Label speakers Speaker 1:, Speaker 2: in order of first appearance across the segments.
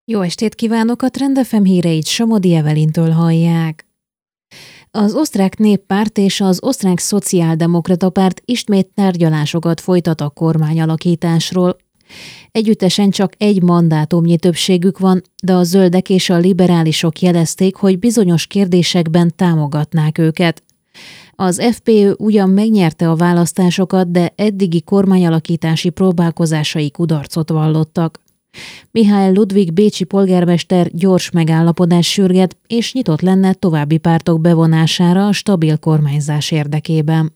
Speaker 1: Jó estét kívánok, a Trend FM híreit Somodi Evelintől hallják. Az osztrák néppárt és az osztrák szociáldemokrata párt ismét tárgyalásokat folytat a kormányalakításról. Együttesen csak egy mandátumnyi többségük van, de a zöldek és a liberálisok jelezték, hogy bizonyos kérdésekben támogatnák őket. Az FPÖ ugyan megnyerte a választásokat, de eddigi kormányalakítási próbálkozásai kudarcot vallottak. Mihály Ludwig bécsi polgármester gyors megállapodás sürget, és nyitott lenne további pártok bevonására a stabil kormányzás érdekében.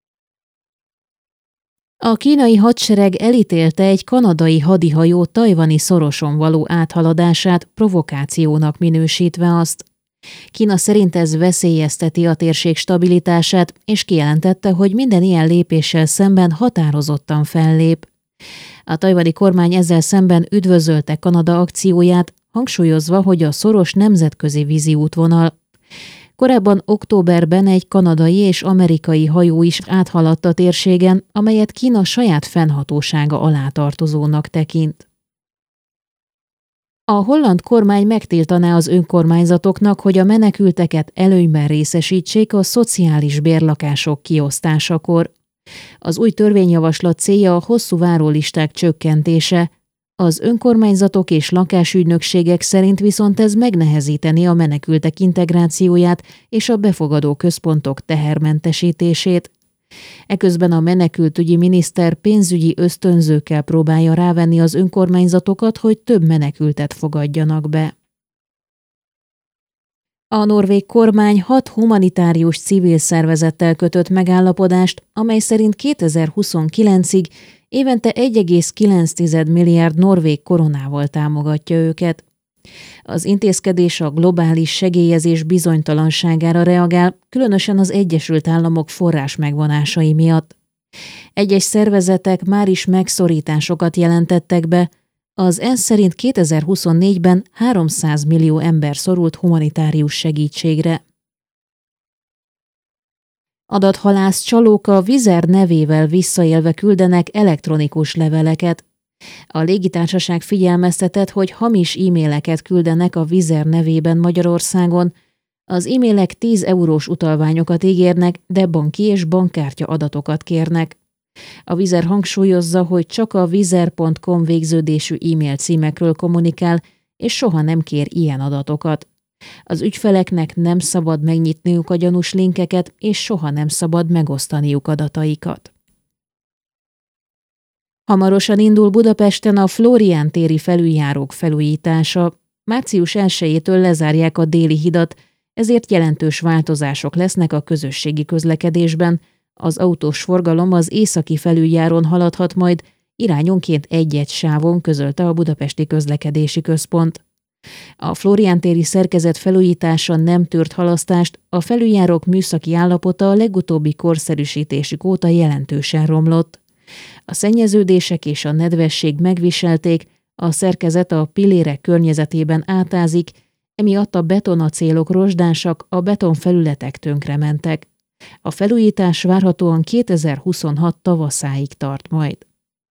Speaker 1: A kínai hadsereg elítélte egy kanadai hadihajó tajvani szoroson való áthaladását, provokációnak minősítve azt. Kína szerint ez veszélyezteti a térség stabilitását, és kijelentette, hogy minden ilyen lépéssel szemben határozottan fellép. A tajvani kormány ezzel szemben üdvözölte Kanada akcióját, hangsúlyozva, hogy a szoros nemzetközi vízi útvonal. Korábban októberben egy kanadai és amerikai hajó is áthaladt a térségen, amelyet Kína saját fennhatósága alá tartozónak tekint. A holland kormány megtiltaná az önkormányzatoknak, hogy a menekülteket előnyben részesítsék a szociális bérlakások kiosztásakor. Az új törvényjavaslat célja a hosszú várólisták csökkentése. Az önkormányzatok és lakásügynökségek szerint viszont ez megnehezíteni a menekültek integrációját és a befogadó központok tehermentesítését. Eközben a menekültügyi miniszter pénzügyi ösztönzőkkel próbálja rávenni az önkormányzatokat, hogy több menekültet fogadjanak be. A norvég kormány 6 humanitárius civil szervezettel kötött megállapodást, amely szerint 2029-ig évente 1,9 milliárd norvég koronával támogatja őket. Az intézkedés a globális segélyezés bizonytalanságára reagál, különösen az Egyesült Államok forrás megvonásai miatt. Egyes szervezetek már is megszorításokat jelentettek be. Az ENSZ szerint 2024-ben 300 millió ember szorult humanitárius segítségre. Adathalász csalók a Wizz nevével visszaélve küldenek elektronikus leveleket. A légitársaság figyelmeztetett, hogy hamis e-maileket küldenek a Wizz nevében Magyarországon. Az e-mailek 10 eurós utalványokat ígérnek, de banki és bankkártya adatokat kérnek. A Wizz hangsúlyozza, hogy csak a wizzair.com végződésű e-mail címekről kommunikál, és soha nem kér ilyen adatokat. Az ügyfeleknek nem szabad megnyitniuk a gyanús linkeket, és soha nem szabad megosztaniuk adataikat. Hamarosan indul Budapesten a Flórián téri felüljárók felújítása. Március 1-től lezárják a Déli hidat, ezért jelentős változások lesznek a közösségi közlekedésben. Az autós forgalom az északi felüljárón haladhat majd, irányonként egy-egy sávon, közölte a Budapesti Közlekedési Központ. A Flórián téri szerkezet felújítása nem tűrt halasztást, a felüljárók műszaki állapota a legutóbbi korszerűsítésük óta jelentősen romlott. A szennyeződések és a nedvesség megviselték, a szerkezet a pillérek környezetében átázik, emiatt a betonacélok rozsdásak, a betonfelületek tönkrementek. A felújítás várhatóan 2026 tavaszáig tart majd.